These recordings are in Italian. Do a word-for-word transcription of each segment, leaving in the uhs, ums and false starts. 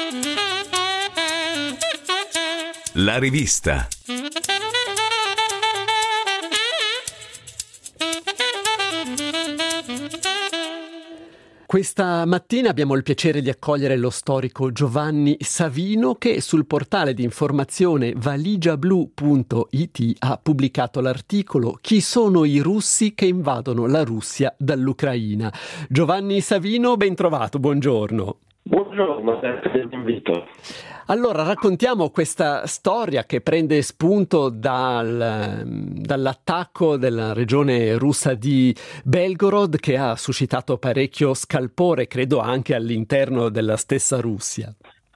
La rivista. Questa mattina abbiamo il piacere di accogliere lo storico Giovanni Savino, che sul portale di informazione valigiablu punto it ha pubblicato l'articolo "Chi sono i russi che invadono la Russia dall'Ucraina?". Giovanni Savino, ben trovato, buongiorno. Buongiorno, grazie per l'invito. Allora, raccontiamo questa storia che prende spunto dal, dall'attacco della regione russa di Belgorod, che ha suscitato parecchio scalpore, credo anche all'interno della stessa Russia.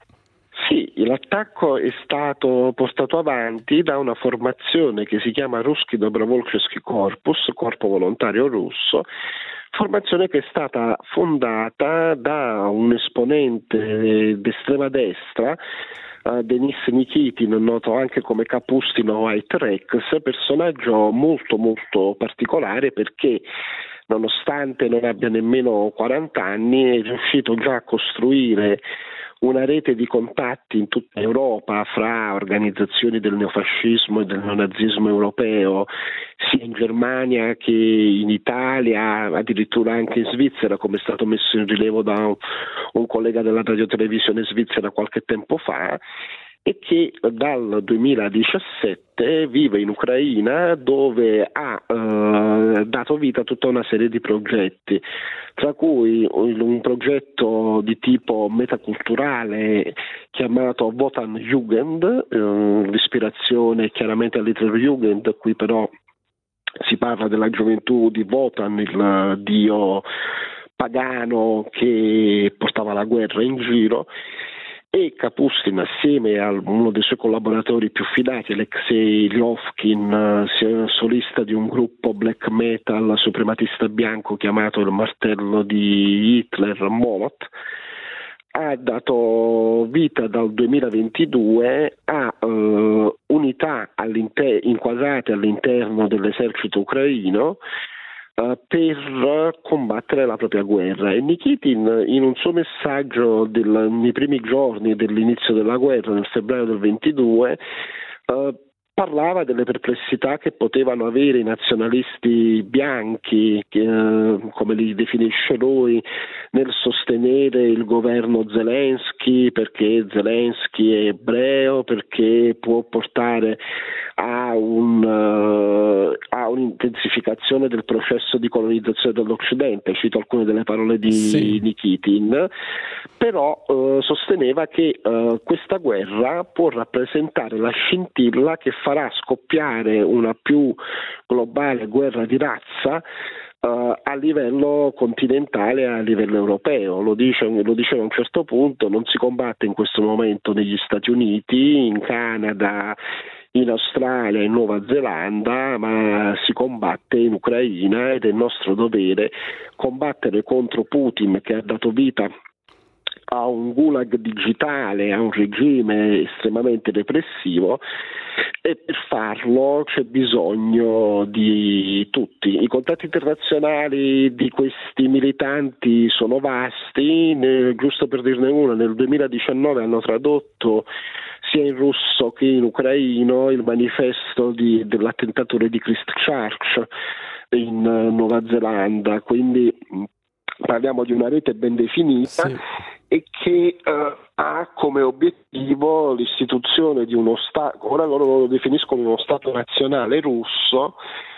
Sì, l'attacco è stato portato avanti da una formazione che si chiama Ruski Dobrovolchesky Korpus, Corpo Volontario Russo, formazione che è stata fondata da un esponente d'estrema destra, uh, Denis Nikitin, noto anche come Kapustin o White Rex, personaggio molto molto particolare perché nonostante non abbia nemmeno quaranta anni è riuscito già a costruire una rete di contatti in tutta Europa fra organizzazioni del neofascismo e del neonazismo europeo, sia in Germania che in Italia, addirittura anche in Svizzera, come è stato messo in rilievo da un, un collega della radiotelevisione svizzera qualche tempo fa, e che dal duemiladiciassette vive in Ucraina, dove ha eh, dato vita a tutta una serie di progetti, tra cui un progetto di tipo metaculturale chiamato Wotan Jugend, eh, l'ispirazione chiaramente all'Hitlerjugend, qui però si parla della gioventù di Wotan, il dio pagano che portava la guerra in giro. E Kapustin, assieme a uno dei suoi collaboratori più fidati, Alexei Lyovkin, solista di un gruppo black metal suprematista bianco chiamato il martello di Hitler, Molot, ha dato vita dal duemilaventidue a uh, unità all'inter- inquadrate all'interno dell'esercito ucraino Uh, per combattere la propria guerra. E Nikitin, in un suo messaggio del, nei primi giorni dell'inizio della guerra, nel febbraio del ventidue, uh, parlava delle perplessità che potevano avere i nazionalisti bianchi, che, uh, come li definisce lui, nel sostenere il governo Zelensky, perché Zelensky è ebreo, perché può portare a, un, uh, a un'intensificazione del processo di colonizzazione dell'Occidente. Cito alcune delle parole di sì. Nikitin, però uh, sosteneva che uh, questa guerra può rappresentare la scintilla che farà scoppiare una più globale guerra di razza Uh, a livello continentale e a livello europeo. Lo dice, lo diceva a un certo punto, non si combatte in questo momento negli Stati Uniti, in Canada, in Australia, in Nuova Zelanda, ma si combatte in Ucraina ed è nostro dovere combattere contro Putin, che ha dato vita a un gulag digitale, a un regime estremamente repressivo, e per farlo c'è bisogno di tutti. I contatti internazionali di questi militanti sono vasti, ne, giusto per dirne una, nel duemiladiciannove hanno tradotto sia in russo che in ucraino il manifesto di, dell'attentatore di Christchurch in Nuova Zelanda, quindi parliamo di una rete ben definita, sì, e che uh, ha come obiettivo l'istituzione di uno Stato, ora loro lo definiscono uno Stato nazionale russo,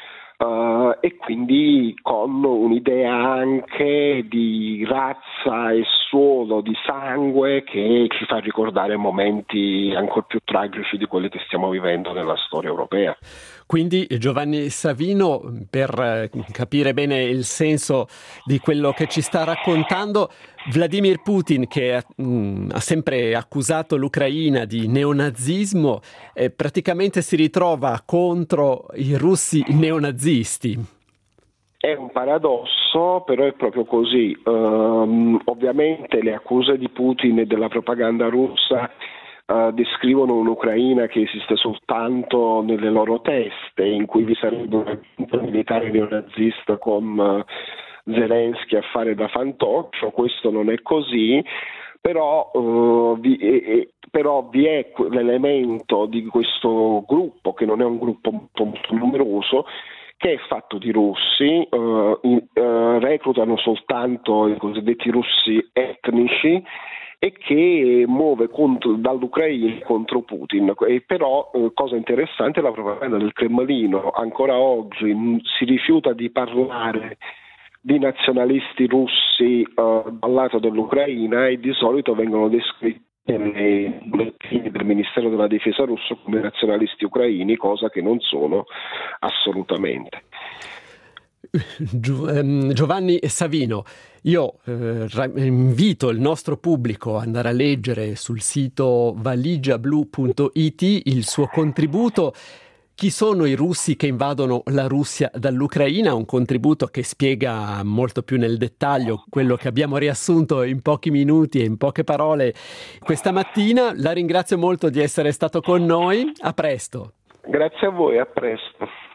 uh, e quindi con un'idea anche di razza e suolo, di sangue, che ci fa ricordare momenti ancora più tragici di quelli che stiamo vivendo nella storia europea. Quindi Giovanni Savino, per capire bene il senso di quello che ci sta raccontando, Vladimir Putin, che mh, ha sempre accusato l'Ucraina di neonazismo, eh, praticamente si ritrova contro i russi neonazisti. È un paradosso, però è proprio così. Um, ovviamente le accuse di Putin e della propaganda russa Uh, descrivono un'Ucraina che esiste soltanto nelle loro teste, in cui vi sarebbe un agente militare neonazista con uh, Zelensky a fare da fantoccio. Questo non è così, però, uh, vi, eh, però vi è l'elemento di questo gruppo, che non è un gruppo molto, molto numeroso, che è fatto di russi, uh, in, uh, reclutano soltanto i cosiddetti russi etnici e che muove contro, dall'Ucraina contro Putin. E però, eh, cosa interessante, la propaganda del Cremlino ancora oggi mh, si rifiuta di parlare di nazionalisti russi eh, dal lato dell'Ucraina, e di solito vengono descritti nei bollettini del Ministero della Difesa russo come nazionalisti ucraini, cosa che non sono assolutamente. Giovanni Savino, io eh, invito il nostro pubblico ad andare a leggere sul sito valigiablu punto it il suo contributo. Chi sono i russi che invadono la Russia dall'Ucraina? Un contributo che spiega molto più nel dettaglio quello che abbiamo riassunto in pochi minuti e in poche parole questa mattina. La ringrazio molto di essere stato con noi. A presto. Grazie a voi, a presto.